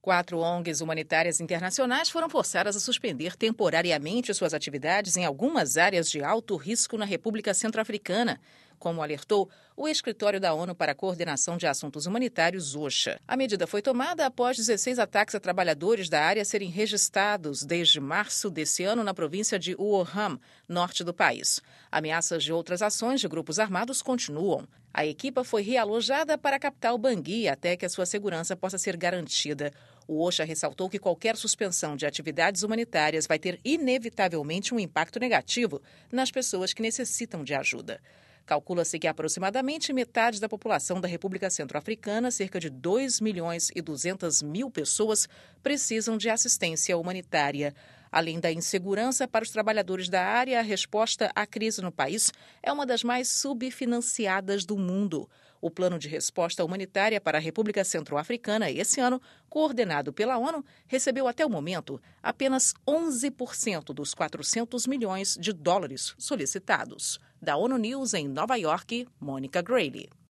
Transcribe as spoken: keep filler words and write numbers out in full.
Quatro O N Gs humanitárias internacionais foram forçadas a suspender temporariamente suas atividades em algumas áreas de alto risco na República Centro-Africana, como alertou o Escritório da ONU para a Coordenação de Assuntos Humanitários, OCHA. A medida foi tomada após dezesseis ataques a trabalhadores da área serem registrados desde março desse ano na província de Wuhan, norte do país. Ameaças de outras ações de grupos armados continuam. A equipa foi realojada para a capital Bangui até que a sua segurança possa ser garantida. O OCHA ressaltou que qualquer suspensão de atividades humanitárias vai ter inevitavelmente um impacto negativo nas pessoas que necessitam de ajuda. Calcula-se que aproximadamente metade da população da República Centro-Africana, cerca de dois milhões e duzentas mil pessoas, precisam de assistência humanitária. Além da insegurança para os trabalhadores da área, a resposta à crise no país é uma das mais subfinanciadas do mundo. O Plano de Resposta Humanitária para a República Centro-Africana, esse ano, coordenado pela ONU, recebeu até o momento apenas onze por cento dos quatrocentos milhões de dólares solicitados. Da ONU News em Nova York, Mônica Grayle.